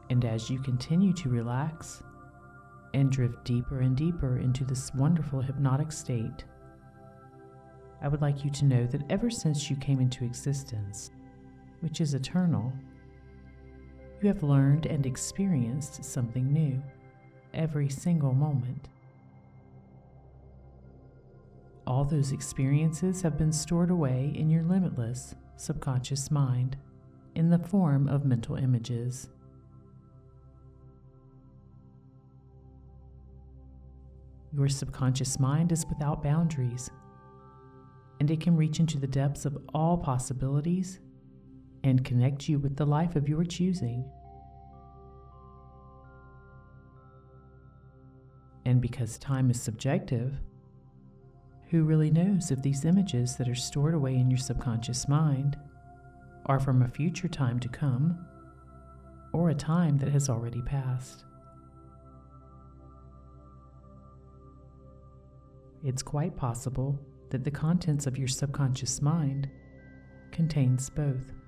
And as you continue to relax and drift deeper and deeper into this wonderful hypnotic state, I would like you to know that ever since you came into existence, which is eternal, you have learned and experienced something new every single moment. All those experiences have been stored away in your limitless subconscious mind in the form of mental images. Your subconscious mind is without boundaries, and it can reach into the depths of all possibilities and connect you with the life of your choosing. And because time is subjective, who really knows if these images that are stored away in your subconscious mind are from a future time to come or a time that has already passed? It's quite possible that the contents of your subconscious mind contains both.